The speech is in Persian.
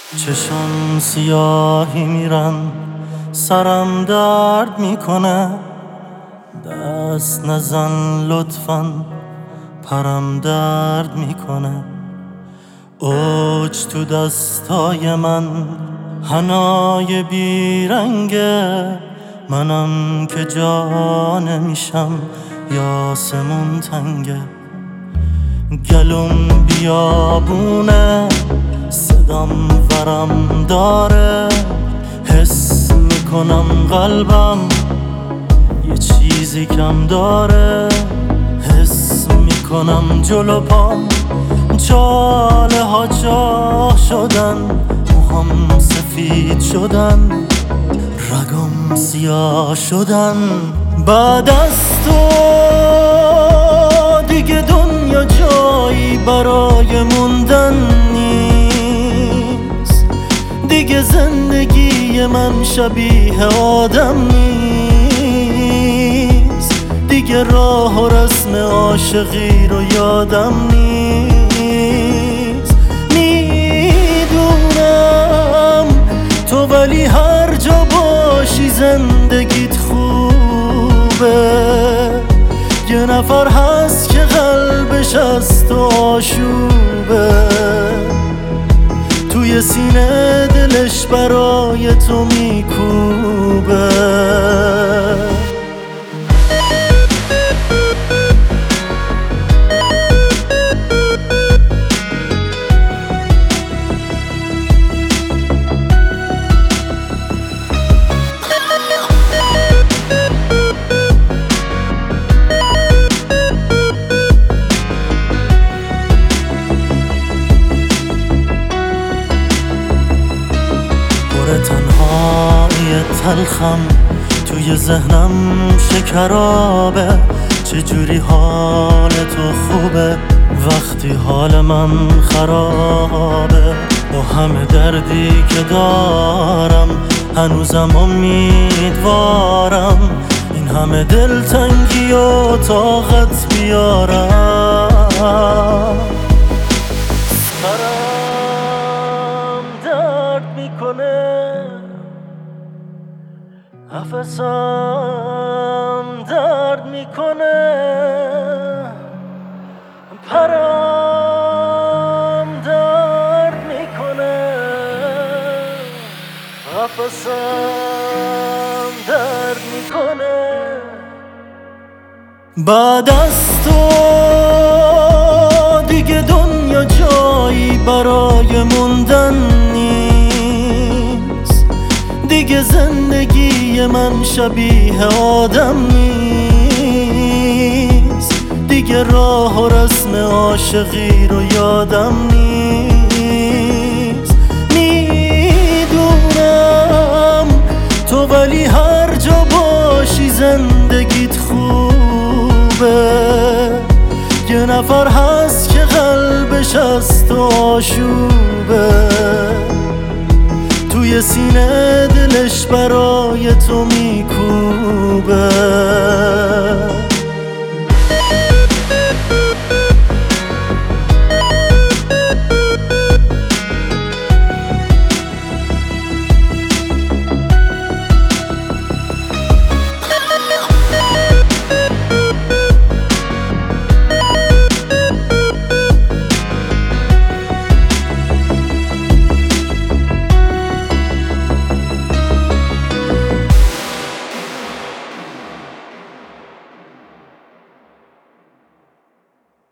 چشم سیاهی میرن، سرم درد میکنه. دست نزن لطفاً، پرم درد میکنه. اوج تو دستای من، حنای بیرنگه. منم که جا نمیشم، یاسمون تنگه. گلوم بیابونه، صدام ورم داره. حس میکنم قلبم یه چیزی کم داره. حس میکنم جلو پام چاله ها چاق شدن. موهام سفید شدن، رگم سیاه شدن. بعد از تو دیگه دنیا جایی برای موندن نیست. دیگه زندگی من شبیه آدم نیست. دیگه راه و رسم عاشقی رو یادم نیست. میدونم تو ولی هر جا باشی زندگیت خوبه. یه نفر هست که قلبش از تو آشوبه. توی سینه دلش برای تو میکوبه. تنهایی تلخم توی ذهنم شکرابه. چجوری حال تو خوبه وقتی حال من خرابه. با همه دردی که دارم هنوزم امیدوارم این همه دلتنگی و طاقت بیارم. سرم درد میکنه، نفسم درد میکنه. پرم درد میکنه، نفسم درد میکنه. بعد از تو دیگه دنیا جایی برای موندن نیست. دیگه زندگی من شبیه آدم نیست. دیگه راه و رسم عاشقی رو یادم نیست. میدونم تو ولی هر جا باشی زندگیت خوبه. یه نفر هست که قلبش از تو آشوبه. توی سینه دلش برای تو میکوبه.